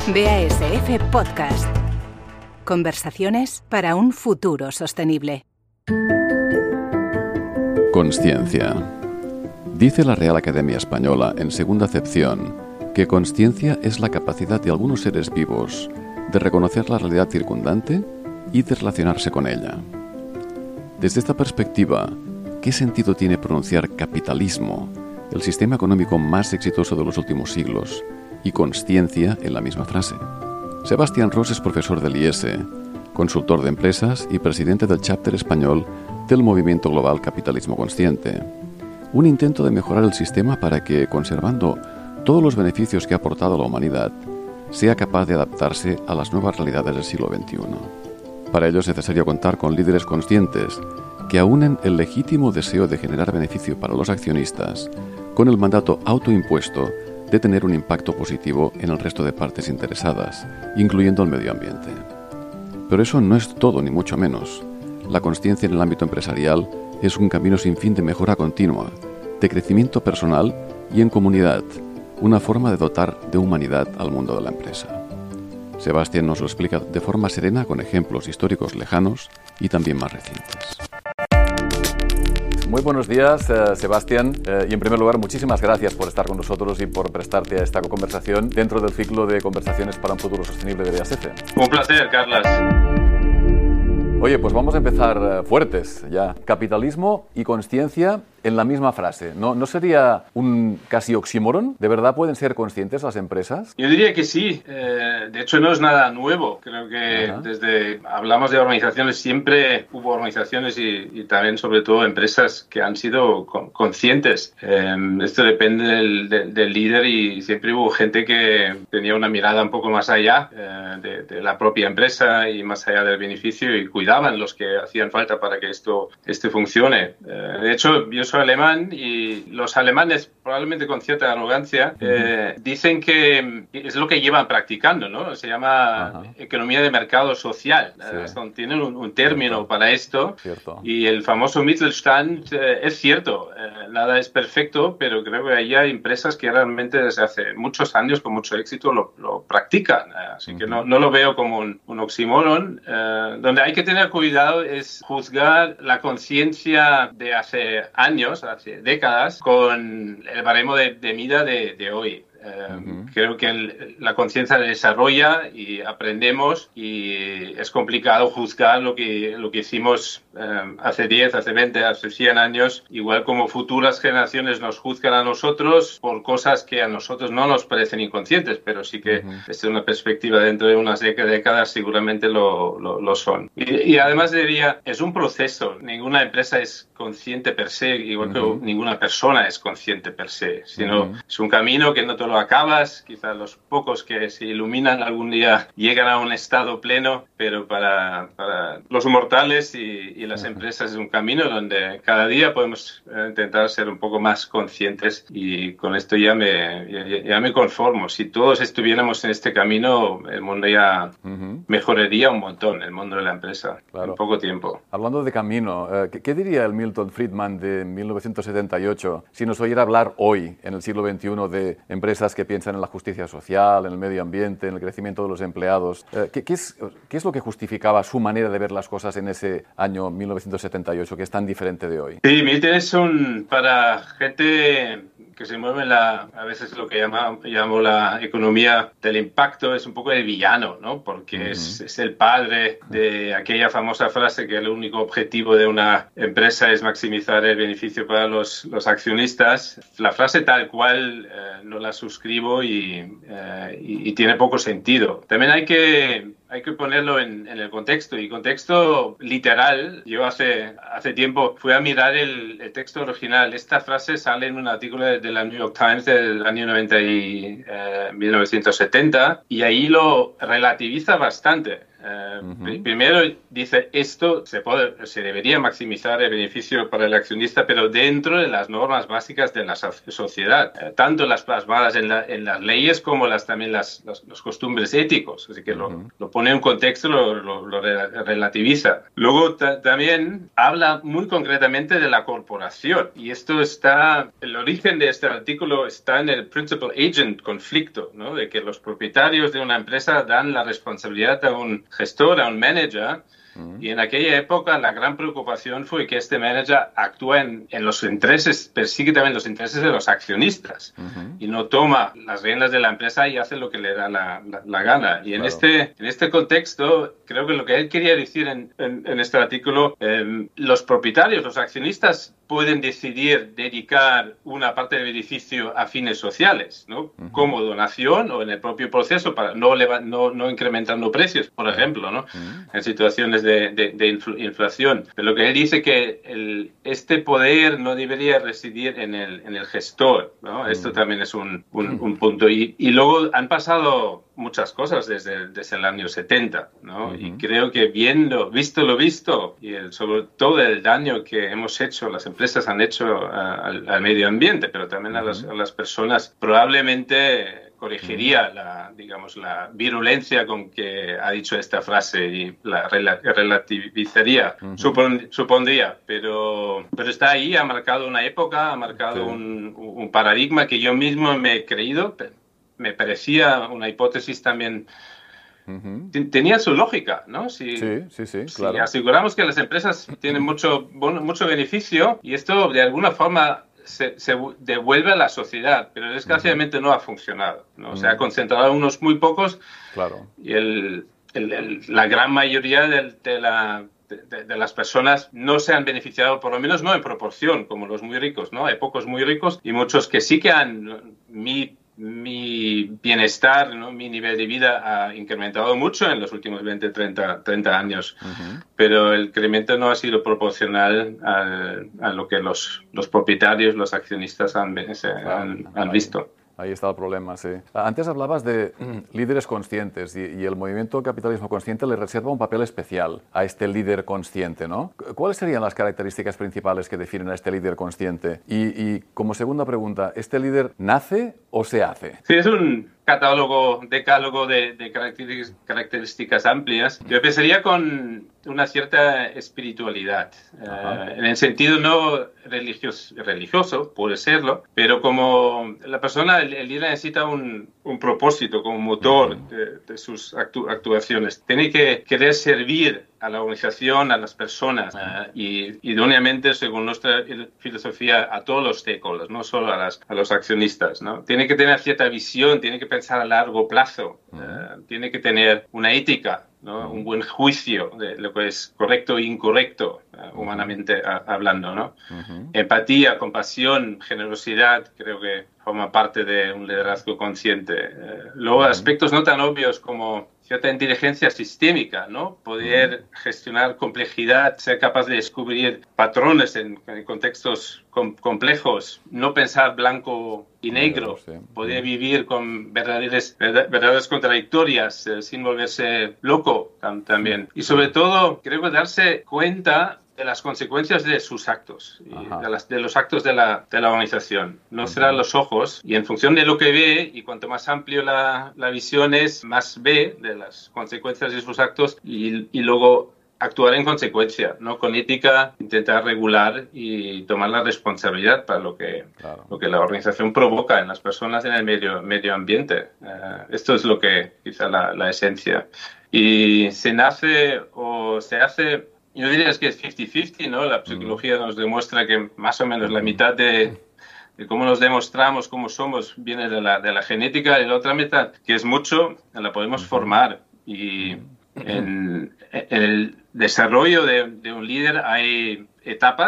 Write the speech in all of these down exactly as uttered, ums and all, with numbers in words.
B A S F Podcast. Conversaciones para un futuro sostenible. Consciencia. Dice la Real Academia Española en segunda acepción que consciencia es la capacidad de algunos seres vivos de reconocer la realidad circundante y de relacionarse con ella. Desde esta perspectiva, ¿qué sentido tiene pronunciar capitalismo, el sistema económico más exitoso de los últimos siglos, y consciencia en la misma frase? Sebastián Ros es profesor del I E S E, consultor de empresas y presidente del chapter español del movimiento global Capitalismo Consciente. Un intento de mejorar el sistema para que, conservando todos los beneficios que ha aportado a la humanidad, sea capaz de adaptarse a las nuevas realidades del siglo veintiuno. Para ello es necesario contar con líderes conscientes que aúnen el legítimo deseo de generar beneficio para los accionistas con el mandato autoimpuesto de tener un impacto positivo en el resto de partes interesadas, incluyendo el medio ambiente. Pero eso no es todo, ni mucho menos. La consciencia en el ámbito empresarial es un camino sin fin de mejora continua, de crecimiento personal y en comunidad, una forma de dotar de humanidad al mundo de la empresa. Sebastián nos lo explica de forma serena con ejemplos históricos lejanos y también más recientes. Muy buenos días, eh, Sebastián. Eh, y en primer lugar, muchísimas gracias por estar con nosotros y por prestarte a esta conversación dentro del ciclo de conversaciones para un futuro sostenible de B A S F. Un placer, Carlas. Oye, pues vamos a empezar eh, fuertes ya. Capitalismo y consciencia en la misma frase. ¿No, ¿No sería un casi oxímoron? ¿De verdad pueden ser conscientes las empresas? Yo diría que sí. Eh, de hecho, no es nada nuevo. Creo que Ajá. desde hablamos de organizaciones, siempre hubo organizaciones y, y también, sobre todo, empresas que han sido con, conscientes. Eh, esto depende del, del, del líder y siempre hubo gente que tenía una mirada un poco más allá eh, de, de la propia empresa y más allá del beneficio y cuidaban los que hacían falta para que esto este funcione. Eh, de hecho, yo soy alemán y los alemanes, probablemente con cierta arrogancia, eh, dicen que es lo que llevan practicando, ¿no? Se llama Ajá. economía de mercado social. Sí. Tienen un, un término cierto. para esto. Cierto. Y el famoso Mittelstand eh, es cierto. Eh, nada es perfecto, pero creo que ahí hay empresas que realmente desde hace muchos años con mucho éxito lo, lo practican. Así uh-huh. que no, no lo veo como un, un oxímoron. Eh, donde hay que tener cuidado es juzgar la conciencia de hace años, hace décadas, con el baremo de, de mida de, de hoy. Eh, uh-huh. Creo que el, la conciencia se desarrolla y aprendemos y es complicado juzgar lo que, lo que hicimos eh, hace diez, hace veinte, hace cien años, igual como futuras generaciones nos juzgan a nosotros por cosas que a nosotros no nos parecen inconscientes, pero sí que uh-huh. desde una perspectiva dentro de unas décadas seguramente lo, lo, lo son. Y, y además diría, es un proceso, ninguna empresa es consciente per se, igual uh-huh. que ninguna persona es consciente per se, sino uh-huh. es un camino que no te lo acabas, quizás los pocos que se iluminan algún día llegan a un estado pleno, pero para, para los mortales y, y las uh-huh. empresas es un camino donde cada día podemos intentar ser un poco más conscientes y con esto ya me, ya, ya me conformo. Si todos estuviéramos en este camino, el mundo ya uh-huh. mejoraría un montón, el mundo de la empresa, claro. en poco tiempo. Hablando de camino, eh, ¿qué, ¿qué diría el Milton Friedman de mil novecientos setenta y ocho si nos oyera hablar hoy, en el siglo veintiuno, de empresas que piensan en la justicia social, en el medio ambiente, en el crecimiento de los empleados? Eh, ¿qué, qué, es, ¿Qué es lo que justificaba su manera de ver las cosas en ese año mil novecientos setenta y ocho, que es tan diferente de hoy? Sí, Milton es un, para gente que se mueve en la, a veces lo que llama, llamo la economía del impacto, es un poco el villano, ¿no? Porque uh-huh. es, es el padre de aquella famosa frase que el único objetivo de una empresa es maximizar el beneficio para los, los accionistas. La frase tal cual eh, no la suscribo y, eh, y, y tiene poco sentido. También hay que Hay que ponerlo en, en el contexto, y contexto literal. Yo hace, hace tiempo fui a mirar el, el texto original. Esta frase sale en un artículo de, de la New York Times del año noventa y, eh, mil novecientos setenta, y ahí lo relativiza bastante. Uh, uh-huh. Primero dice, esto se, puede, se debería maximizar el beneficio para el accionista, pero dentro de las normas básicas de la sociedad, uh, tanto las plasmadas en, la, en las leyes como las, también las, las, los costumbres éticos. Así que uh-huh. lo, lo pone en un contexto, lo, lo, lo relativiza. Luego ta, también habla muy concretamente de la corporación, y esto está, el origen de este artículo está en el principal agent conflicto, ¿no? De que los propietarios de una empresa dan la responsabilidad a un gestor, a un manager, uh-huh. y en aquella época la gran preocupación fue que este manager actúa en, en los intereses, persigue también los intereses de los accionistas, uh-huh. y no toma las riendas de la empresa y hace lo que le da la, la, la gana. Y en, claro. este, en este contexto, creo que lo que él quería decir en, en, en este artículo, eh, los propietarios, los accionistas, pueden decidir dedicar una parte del beneficio a fines sociales, ¿no? Uh-huh. Como donación o en el propio proceso para no, leva- no, no incrementando precios, por ejemplo, ¿no? Uh-huh. En situaciones de, de, de infl- inflación. Pero lo que él dice que el, este poder no debería residir en el, en el gestor, ¿no? Uh-huh. Esto también es un, un, uh-huh. un punto. Y, y luego han pasado muchas cosas desde, desde el año setenta, ¿no? Uh-huh. Y creo que viendo, visto lo visto, y el, sobre todo el daño que hemos hecho, las empresas han hecho uh, al, al medio ambiente, pero también uh-huh. a, las, a las personas, probablemente corregiría uh-huh. la, digamos, la virulencia con que ha dicho esta frase y la rela- relativizaría, uh-huh. supon, supondría, pero, pero está ahí, ha marcado una época, ha marcado sí. un, un paradigma que yo mismo me he creído. Me parecía una hipótesis también, uh-huh. t- tenía su lógica, ¿no? Si, sí, sí, sí, si claro. aseguramos que las empresas tienen mucho, bon, mucho beneficio y esto de alguna forma se, se devuelve a la sociedad, pero desgraciadamente uh-huh. no ha funcionado, ¿no? Uh-huh. Se ha concentrado en unos muy pocos, claro. y el, el, el, la gran mayoría de, de la... De, de, de las personas no se han beneficiado, por lo menos no en proporción, como los muy ricos, ¿no? Hay pocos muy ricos y muchos que sí que han... Mi, mi bienestar, ¿no? Mi nivel de vida ha incrementado mucho en los últimos veinte, treinta, treinta años, uh-huh. pero el incremento no ha sido proporcional a, a lo que los, los propietarios, los accionistas han, se, claro. han, han visto. Ahí está el problema, sí. Antes hablabas de líderes conscientes y, y el movimiento capitalismo consciente le reserva un papel especial a este líder consciente, ¿no? ¿Cuáles serían las características principales que definen a este líder consciente? Y, y como segunda pregunta, ¿este líder nace o se hace? Sí, es un catálogo, decálogo de, de características, características amplias. Yo empezaría con una cierta espiritualidad, uh, en el sentido no religioso, religioso, puede serlo, pero como la persona, el, el líder necesita un, un propósito como motor uh-huh. de, de sus actu, actuaciones. Tiene que querer servir a la organización, a las personas, uh, y idóneamente, según nuestra filosofía, a todos los stakeholders, no solo a, las, a los accionistas, ¿no? Tiene que tener cierta visión, tiene que pensar a largo plazo, uh, uh, tiene que tener una ética, ¿no? Uh-huh. Un buen juicio de lo que es correcto e incorrecto, uh, humanamente uh, hablando, ¿no? Uh-huh. Empatía, compasión, generosidad, creo que forma parte de un liderazgo consciente. Uh, luego, uh-huh. aspectos no tan obvios como cierta inteligencia sistémica, ¿no? Poder uh-huh. gestionar complejidad, ser capaz de descubrir patrones en, en contextos com- complejos, no pensar blanco y negro, sí, sí. Poder uh-huh. vivir con verdaderas, verdades contradictorias, eh, sin volverse loco tam- también. Y sobre todo, creo que darse cuenta de las consecuencias de sus actos, y de, las, de los actos de la, de la organización. No uh-huh. cerrar los ojos y en función de lo que ve, y cuanto más amplio la, la visión es, más ve de las consecuencias de sus actos y, y luego actuar en consecuencia, ¿no? Con ética, intentar regular y tomar la responsabilidad para lo que, claro. lo que la organización provoca en las personas, en el medio, medio ambiente. Uh, esto es lo que quizá la, la esencia. Y se nace o se hace... Yo diría que es cincuenta cincuenta, ¿no? La psicología nos demuestra que más o menos la mitad de, de cómo nos demostramos, cómo somos, viene de la, de la genética, y la otra mitad, que es mucho, la podemos formar. Y en, en el desarrollo de, de un líder hay etapas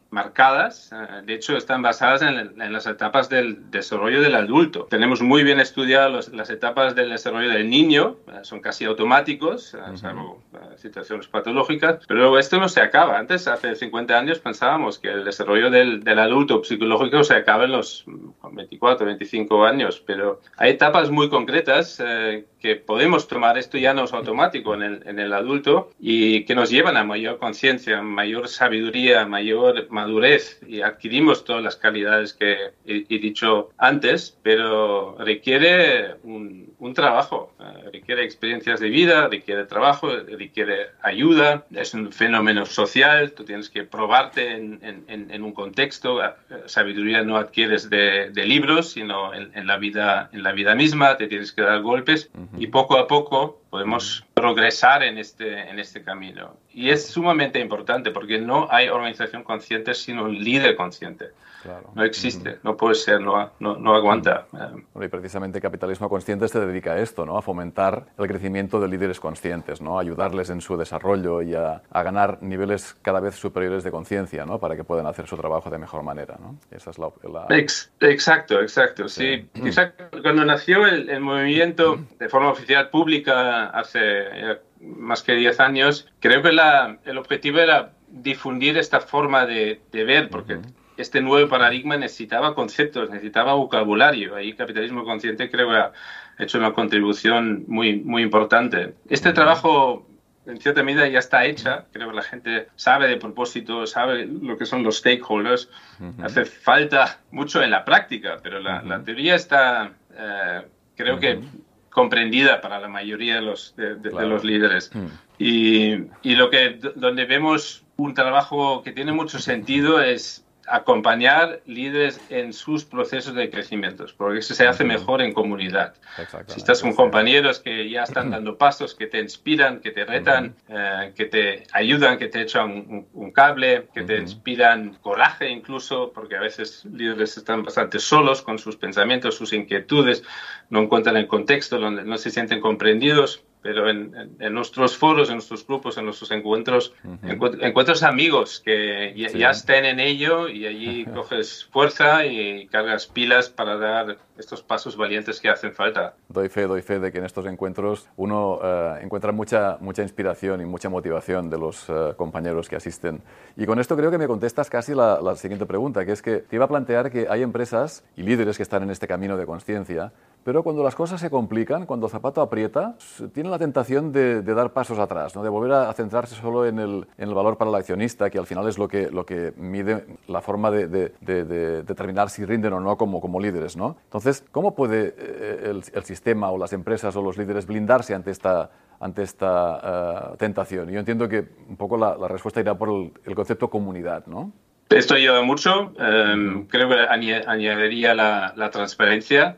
marcadas, de hecho están basadas en, en las etapas del desarrollo del adulto. Tenemos muy bien estudiadas los, las etapas del desarrollo del niño, son casi automáticos, uh-huh. salvo uh, situaciones patológicas, pero esto no se acaba. Antes, hace cincuenta años, pensábamos que el desarrollo del, del adulto psicológico se acaba en los veinticuatro, veinticinco años, pero hay etapas muy concretas eh, que podemos tomar, esto ya no es automático en el, en el adulto, y que nos llevan a mayor conciencia, mayor sabiduría, mayor madurez, y adquirimos todas las calidades que he, he dicho antes, pero requiere un, un trabajo, eh, requiere experiencias de vida, requiere trabajo, requiere ayuda, es un fenómeno social, tú tienes que probarte en, en, en un contexto, sabiduría no adquieres de, de libros, sino en, en, la vida, en la vida misma, te tienes que dar golpes, uh-huh. y poco a poco podemos progresar en este, en este camino. Y es sumamente importante porque no hay organización consciente sino un líder consciente. Claro. No existe, no puede ser, no, no, no aguanta. Bueno, y precisamente Capitalismo Consciente se dedica a esto, ¿no? A fomentar el crecimiento de líderes conscientes, ¿no? A ayudarles en su desarrollo y a, a ganar niveles cada vez superiores de conciencia, ¿no? Para que puedan hacer su trabajo de mejor manera, ¿no? Esa es la... la... Ex, exacto, exacto, sí. sí. Exacto. Cuando nació el, el movimiento de forma oficial pública hace más que diez años, creo que la, el objetivo era difundir esta forma de, de ver, porque uh-huh. este nuevo paradigma necesitaba conceptos, necesitaba vocabulario. Ahí Capitalismo Consciente creo que ha hecho una contribución muy, muy importante. Este uh-huh. trabajo, en cierta medida, ya está hecha. Creo que la gente sabe de propósito, sabe lo que son los stakeholders. Uh-huh. Hace falta mucho en la práctica, pero la, uh-huh. la teoría está, eh, creo uh-huh. que, comprendida para la mayoría de los, de, de, claro. de los líderes. Mm. Y, y lo que, donde vemos un trabajo que tiene mucho sentido es acompañar líderes en sus procesos de crecimiento, porque eso se hace mejor en comunidad. Si estás con compañeros que ya están dando pasos, que te inspiran, que te retan, uh-huh. eh, que te ayudan, que te echan un, un cable, que uh-huh. te inspiran coraje incluso, porque a veces líderes están bastante solos con sus pensamientos, sus inquietudes, no encuentran el contexto, donde no se sienten comprendidos. Pero en, en, en nuestros foros, en nuestros grupos, en nuestros encuentros, uh-huh. encuent- encuentros amigos que ya, sí. ya estén en ello y allí coges fuerza y cargas pilas para dar estos pasos valientes que hacen falta. Doy fe, doy fe de que en estos encuentros uno uh, encuentra mucha, mucha inspiración y mucha motivación de los uh, compañeros que asisten. Y con esto creo que me contestas casi la, la siguiente pregunta, que es que te iba a plantear que hay empresas y líderes que están en este camino de consciencia, pero cuando las cosas se complican, cuando el zapato aprieta, tienen la tentación de, de dar pasos atrás, ¿no? De volver a, a centrarse solo en el, en el valor para el accionista, que al final es lo que, lo que mide la forma de, de, de, de determinar si rinden o no como, como líderes, ¿no? Entonces, ¿cómo puede eh, el, el sistema o las empresas o los líderes blindarse ante esta, ante esta uh, tentación? Y yo entiendo que un poco la, la respuesta irá por el, el concepto comunidad, ¿no? Esto ayuda mucho. Um, creo que añadiría la, la transparencia.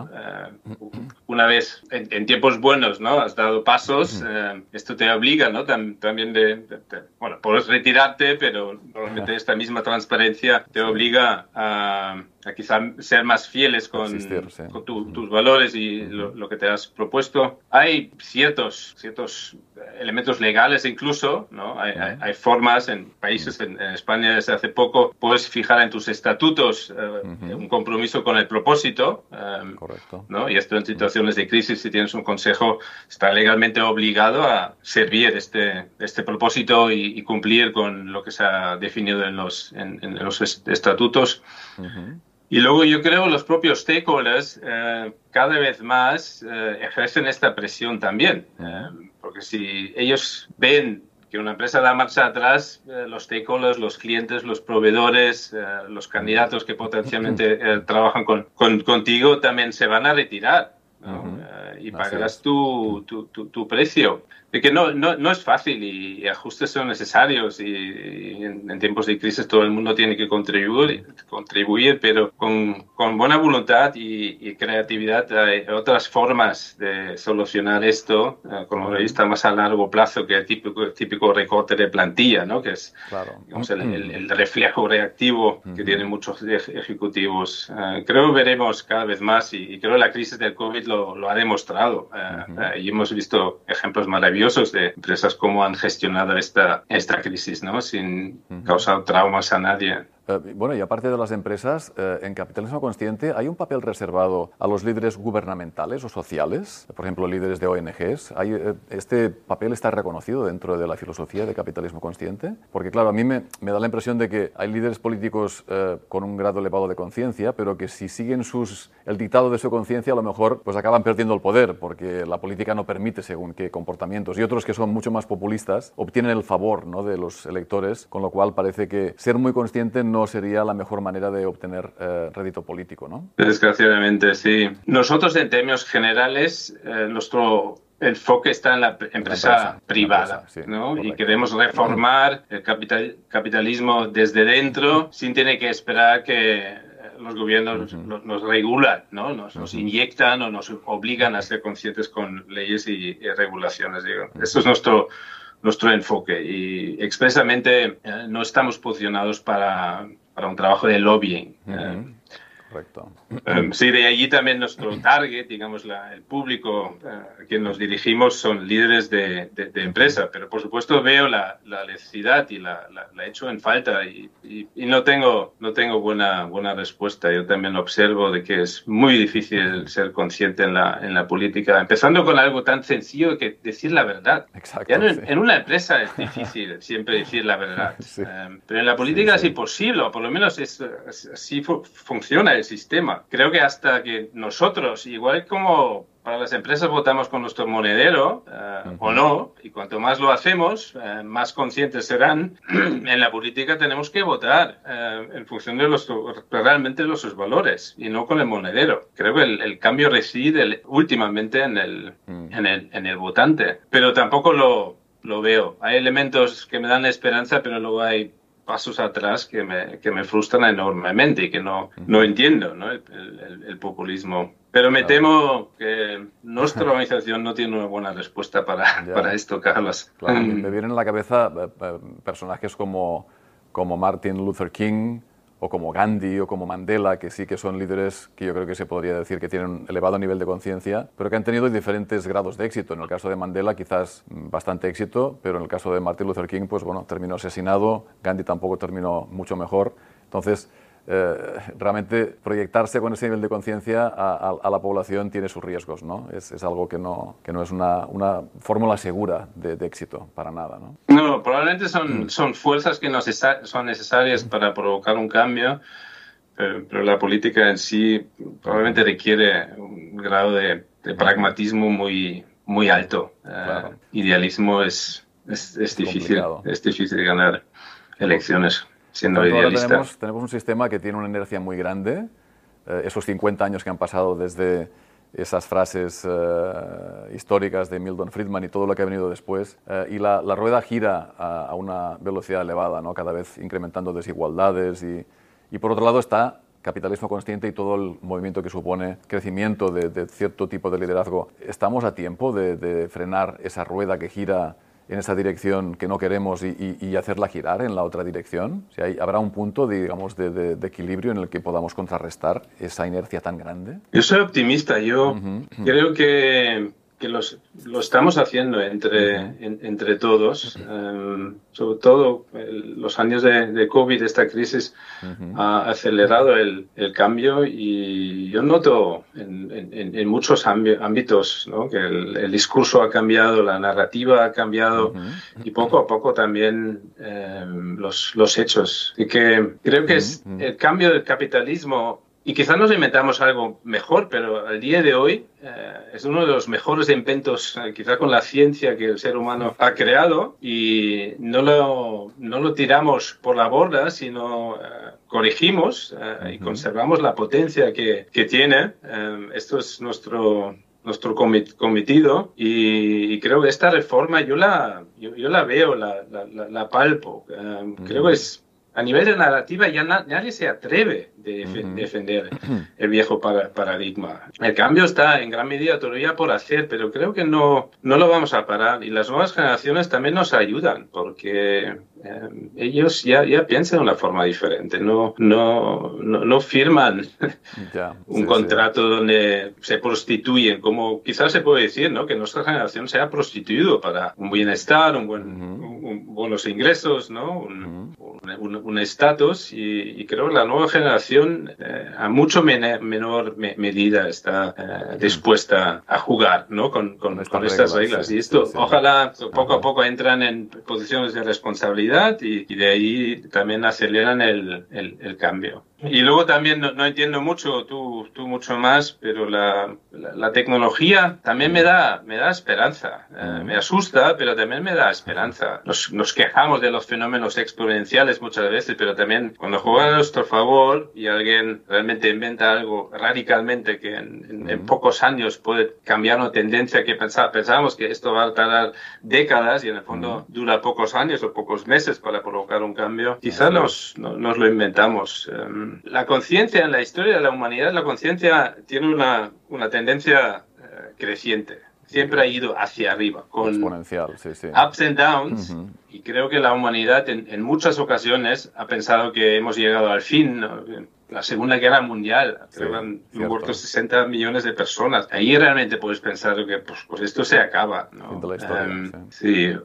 Uh, una vez, en, en tiempos buenos, ¿no? Has dado pasos. Uh, esto te obliga, ¿no? Tam, también de, de, de... Bueno, puedes retirarte, pero normalmente esta misma transparencia te obliga a... a quizá ser más fieles con, Existir, sí. con tu, tus valores y lo, lo que te has propuesto. Hay ciertos, ciertos elementos legales incluso, ¿no? Hay, hay, hay formas en países, en, en España desde hace poco, puedes fijar en tus estatutos uh, uh-huh. un compromiso con el propósito. Um, Correcto. ¿no? Y esto en situaciones de crisis, si tienes un consejo, está legalmente obligado a servir este, este propósito y, y cumplir con lo que se ha definido en los, en, en los estatutos. Uh-huh. Y luego yo creo los propios stakeholders eh, cada vez más eh, ejercen esta presión también, eh, porque si ellos ven que una empresa da marcha atrás, eh, los stakeholders, los clientes, los proveedores, eh, los candidatos que potencialmente eh, trabajan con, con, contigo también se van a retirar, ¿no? Uh-huh. eh, y pagarás tu, tu, tu, tu precio. De que no, no, no es fácil y, y ajustes son necesarios y, y en, en tiempos de crisis todo el mundo tiene que contribuir, contribuir pero con, con buena voluntad y, y creatividad hay otras formas de solucionar esto eh, con una vista más a largo plazo que el típico, típico recorte de plantilla, ¿no? Que es claro. digamos, el, el, el reflejo reactivo que uh-huh. tienen muchos ejecutivos. Eh, creo que veremos cada vez más y, y creo que la crisis del COVID lo lo, lo ha demostrado. Uh, uh, y hemos visto ejemplos maravillosos de empresas cómo han gestionado esta, esta crisis, ¿no? Sin uh-huh. causar traumas a nadie. Eh, bueno, y aparte de las empresas, eh, en capitalismo consciente hay un papel reservado a los líderes gubernamentales o sociales, por ejemplo, líderes de O N Ges. Hay, eh, ¿Este papel está reconocido dentro de la filosofía de capitalismo consciente? Porque, claro, a mí me, me da la impresión de que hay líderes políticos eh, con un grado elevado de conciencia, pero que si siguen sus, el dictado de su conciencia, a lo mejor pues acaban perdiendo el poder, porque la política no permite según qué comportamientos. Y otros que son mucho más populistas obtienen el favor, ¿no?, de los electores, con lo cual parece que ser muy consciente no no sería la mejor manera de obtener eh, rédito político, ¿no? Desgraciadamente, sí. Nosotros, en términos generales, eh, nuestro enfoque está en la empresa, empresa privada, empresa, sí, ¿no? Correcto. Y queremos reformar el capital, capitalismo desde dentro sin tener que esperar que los gobiernos uh-huh. nos, nos regulan, ¿no? Nos, uh-huh. nos inyectan o nos obligan a ser conscientes con leyes y, y regulaciones. Digo. Uh-huh. Esto es nuestro... nuestro enfoque y expresamente eh, no estamos posicionados para, para un trabajo de lobbying. Uh-huh. eh, Correcto. Um, sí, de allí también nuestro target, digamos, la, el público uh, a quien nos dirigimos son líderes de, de, de empresa, pero por supuesto veo la, la necesidad y la, la, la echo en falta y, y, y no tengo, no tengo buena, buena respuesta. Yo también observo de que es muy difícil ser consciente en la, en la política, empezando con algo tan sencillo que decir la verdad. Exacto, ya no, sí. En una empresa es difícil siempre decir la verdad, sí. um, pero en la política sí, sí. es imposible, o por lo menos es, así fu- funciona el sistema. Creo que hasta que nosotros, igual como para las empresas votamos con nuestro monedero, uh, uh-huh. o no, y cuanto más lo hacemos, uh, más conscientes serán, en la política tenemos que votar uh, en función de los, realmente de los valores, y no con el monedero. Creo que el, el cambio reside el, últimamente en el, uh-huh. en, el, en el votante, pero tampoco lo, lo veo. Hay elementos que me dan esperanza, pero luego hay pasos atrás que me, que me frustran enormemente y que no, no entiendo, ¿no? El, el, el populismo. Pero me claro. temo que nuestra organización no tiene una buena respuesta para, para esto, Carlos. Claro, me vienen a la cabeza personajes como, como Martin Luther King o como Gandhi o como Mandela, que sí que son líderes que yo creo que se podría decir que tienen un elevado nivel de conciencia, pero que han tenido diferentes grados de éxito. En el caso de Mandela quizás bastante éxito, pero en el caso de Martin Luther King, pues bueno, terminó asesinado, Gandhi tampoco terminó mucho mejor. Entonces, eh, realmente proyectarse con ese nivel de conciencia a, a, a la población tiene sus riesgos, ¿no? Es, es algo que no, que no es una, una fórmula segura de, de éxito, para nada, ¿no? No, probablemente son, son fuerzas que no son necesarias para provocar un cambio, pero, pero la política en sí probablemente requiere un grado de, de pragmatismo muy, muy alto. Claro. Uh, idealismo es, es, es, difícil, es difícil ganar elecciones. Siendo idealista. Tenemos, tenemos un sistema que tiene una inercia muy grande. Eh, esos cincuenta años que han pasado desde esas frases eh, históricas de Milton Friedman y todo lo que ha venido después. Eh, y la, la rueda gira a, a una velocidad elevada, ¿no? Cada vez incrementando desigualdades. Y, y por otro lado está capitalismo consciente y todo el movimiento que supone crecimiento de, de cierto tipo de liderazgo. ¿Estamos a tiempo de, de frenar esa rueda que gira en esa dirección que no queremos y, y, y hacerla girar en la otra dirección? O sea, ¿habrá un punto, digamos, de, de, de equilibrio en el que podamos contrarrestar esa inercia tan grande? Yo soy optimista. Yo uh-huh. creo que, que los, lo estamos haciendo entre, uh-huh. en, entre todos. Um, sobre todo el, los años de, de COVID, esta crisis uh-huh. ha acelerado el, el cambio y yo noto en, en, en muchos ámbitos, ¿no? Que el, el discurso ha cambiado, la narrativa ha cambiado uh-huh. y poco a poco también eh, los, los hechos. Y que creo que uh-huh. es el cambio del capitalismo. Y quizás nos inventamos algo mejor, pero al día de hoy eh, es uno de los mejores inventos, eh, quizás con la ciencia que el ser humano ha creado, y no lo, no lo tiramos por la borda, sino eh, corregimos eh, uh-huh. y conservamos la potencia que, que tiene. Eh, esto es nuestro... nuestro cometido y, y creo que esta reforma yo la, yo, yo la veo, la, la, la palpo. Eh, uh-huh. Creo que es... A nivel de narrativa ya na- nadie se atreve de uh-huh. defender el viejo para, paradigma. El cambio está en gran medida todavía por hacer, pero creo que no, no lo vamos a parar. Y las nuevas generaciones también nos ayudan, porque eh, ellos ya, ya piensan de una forma diferente. No, no, no, no firman ya, un sí, contrato sí. donde se prostituyen, como quizás se puede decir, ¿no? Que nuestra generación se ha prostituido para un bienestar, un buen, uh-huh. un, un, buenos ingresos, ¿no? Un, uh-huh. un estatus, y, y creo que la nueva generación eh, a mucho men- menor me- medida está eh, dispuesta a jugar, ¿no? Con, con, con, con estas reglas. reglas. Sí, y esto, sí, sí. ojalá, poco Ajá. a poco entran en posiciones de responsabilidad y, y de ahí también aceleran el, el, el cambio. Y luego también no, no entiendo mucho, tú, tú mucho más, pero la, la, la tecnología también me da, me da esperanza. Eh, me asusta, pero también me da esperanza. Nos, nos quejamos de los fenómenos exponenciales muchas veces, pero también cuando juegan a nuestro favor y alguien realmente inventa algo radicalmente que en, en, en pocos años puede cambiar una tendencia que pensaba, pensábamos que esto va a tardar décadas y en el fondo dura pocos años o pocos meses para provocar un cambio, quizás nos, no, nos lo inventamos. Um, La conciencia en la historia de la humanidad, la conciencia tiene una, una tendencia eh, creciente. Siempre ha ido hacia arriba, con exponencial, sí, sí. ups and downs. Uh-huh. Y creo que la humanidad en, en muchas ocasiones ha pensado que hemos llegado al fin, ¿no? La Segunda Guerra Mundial, creo que han muerto sesenta millones de personas. Ahí realmente puedes pensar que pues, pues esto se acaba, ¿no? De la historia, um, sí. sí,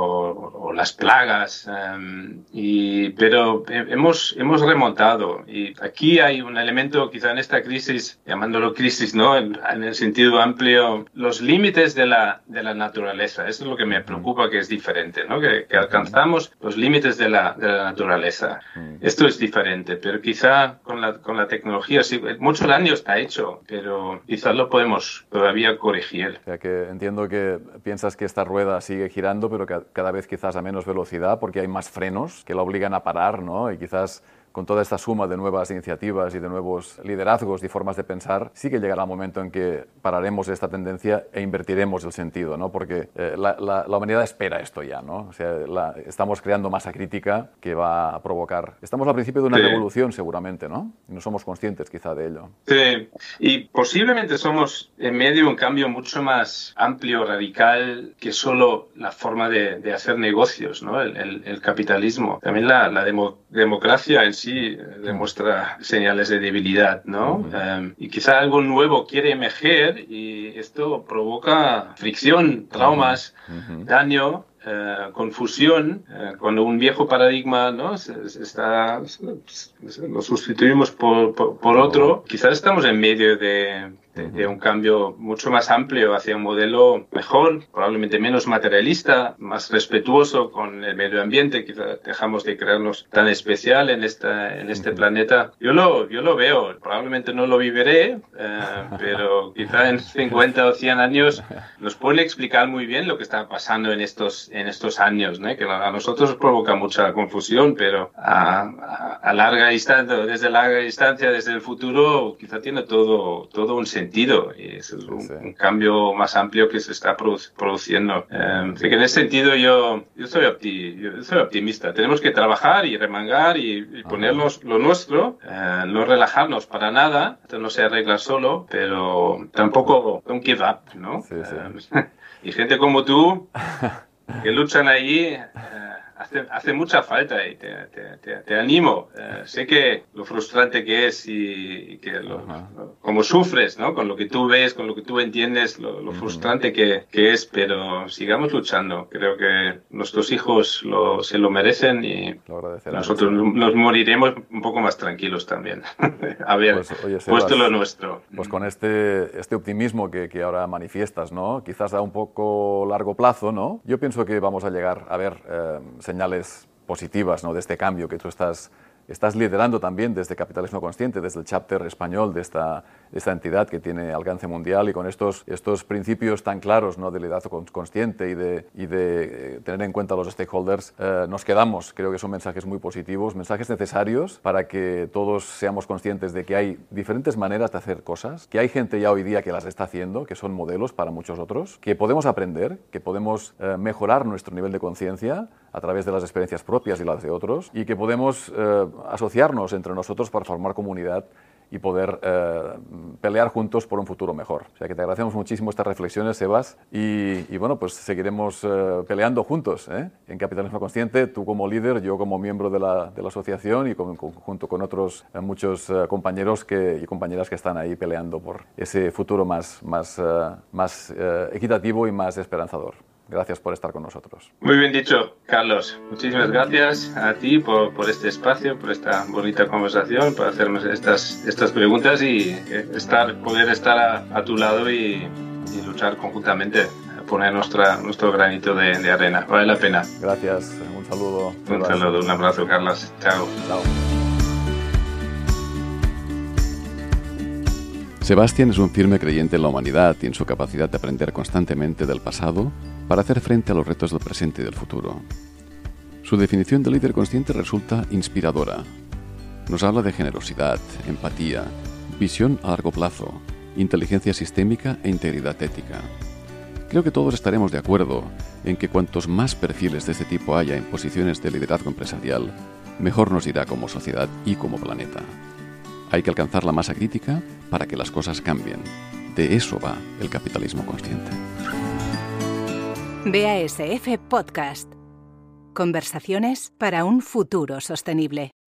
o, o las plagas. Um, y, pero hemos, hemos remontado. Y aquí hay un elemento, quizá en esta crisis, llamándolo crisis, ¿no? En, en el sentido amplio, los límites de la, de la naturaleza. Eso es lo que me preocupa, que es diferente, ¿no? Que, que alcanzamos los límites de la, de la naturaleza. Esto es diferente, pero quizá con la, con la tecnología, sí, mucho daño está hecho, pero quizás lo podemos todavía corregir. O sea que entiendo que piensas que esta rueda sigue girando, pero que cada vez quizás a menos velocidad, porque hay más frenos que la obligan a parar, ¿no? Y quizás con toda esta suma de nuevas iniciativas y de nuevos liderazgos y formas de pensar, sí que llegará un momento en que pararemos esta tendencia e invertiremos el sentido, ¿no? Porque eh, la, la, la humanidad espera esto ya, ¿no? O sea, la, estamos creando masa crítica que va a provocar... Estamos al principio de una sí. revolución seguramente, ¿no? Y no somos conscientes quizá de ello. Sí, y posiblemente somos en medio de un cambio mucho más amplio, radical, que solo la forma de, de hacer negocios, ¿no? El, el, el capitalismo. También la, la demo, democracia en sí demuestra señales de debilidad, ¿no? Uh-huh. Um, y quizá algo nuevo quiere emerger y esto provoca fricción, traumas, uh-huh. daño, uh, confusión. Uh, cuando un viejo paradigma, ¿no? se, se está, se, lo sustituimos por, por, por otro, quizás estamos en medio de... De, de un cambio mucho más amplio hacia un modelo mejor, probablemente menos materialista, más respetuoso con el medio ambiente. Quizá dejamos de creernos tan especial en esta en este planeta. Yo lo yo lo veo, probablemente no lo viviré, eh, pero quizá en cincuenta o cien años nos puede explicar muy bien lo que está pasando en estos en estos años, ¿no? Que a nosotros provoca mucha confusión, pero a, a, a larga distancia, desde larga distancia, desde el futuro, quizá tiene todo todo un sentido. sentido y es un, sí. un cambio más amplio que se está produ- produciendo. Eh, así que en ese sentido yo, yo, soy opti- yo soy optimista. Tenemos que trabajar y remangar y, y ponernos lo nuestro, eh, no relajarnos para nada. Esto no se arregla solo, pero tampoco don't give up, ¿no? Sí, sí. Eh, y gente como tú que luchan ahí eh, Hace, hace mucha falta y te, te, te, te animo. Eh, sé que lo frustrante que es y, y que lo, lo, como sufres, ¿no? Con lo que tú ves, con lo que tú entiendes, lo, lo frustrante que, que es, pero sigamos luchando. Creo que nuestros hijos lo, se lo merecen y lo nosotros nos moriremos un poco más tranquilos también. A ver, pues, oye, Sebas, puesto lo nuestro. Pues con este, este optimismo que, que ahora manifiestas, ¿no? Quizás a un poco largo plazo, ¿no? Yo pienso que vamos a llegar a ver eh, señales positivas, ¿no? De este cambio que tú estás, estás liderando también desde Capitalismo Consciente, desde el chapter español de esta, de esta entidad que tiene alcance mundial y con estos, estos principios tan claros, ¿no? De liderazgo consciente y de, y de eh, tener en cuenta a los stakeholders, eh, nos quedamos. Creo que son mensajes muy positivos, mensajes necesarios para que todos seamos conscientes de que hay diferentes maneras de hacer cosas, que hay gente ya hoy día que las está haciendo, que son modelos para muchos otros, que podemos aprender, que podemos eh, mejorar nuestro nivel de conciencia a través de las experiencias propias y las de otros y que podemos eh, asociarnos entre nosotros para formar comunidad y poder eh, pelear juntos por un futuro mejor. O sea que te agradecemos muchísimo estas reflexiones, Sebas, y, y bueno, pues seguiremos eh, peleando juntos ¿eh? en Capitalismo Consciente, tú como líder, yo como miembro de la, de la asociación y con, con, junto con otros eh, muchos eh, compañeros que, y compañeras que están ahí peleando por ese futuro más, más, eh, más eh, equitativo y más esperanzador. Gracias por estar con nosotros. Muy bien dicho, Carlos. Muchísimas gracias a ti por, por este espacio, por esta bonita conversación, por hacernos estas, estas preguntas y estar, poder estar a, a tu lado y, y luchar conjuntamente, poner nuestra, nuestro granito de, de arena. Vale la pena. Gracias. Un saludo. Un saludo, un abrazo, Carlos. Chao. Chao. Sebastián es un firme creyente en la humanidad y en su capacidad de aprender constantemente del pasado para hacer frente a los retos del presente y del futuro. Su definición de líder consciente resulta inspiradora. Nos habla de generosidad, empatía, visión a largo plazo, inteligencia sistémica e integridad ética. Creo que todos estaremos de acuerdo en que cuantos más perfiles de este tipo haya en posiciones de liderazgo empresarial, mejor nos irá como sociedad y como planeta. Hay que alcanzar la masa crítica para que las cosas cambien. De eso va el capitalismo consciente. B A S F Podcast. Conversaciones para un futuro sostenible.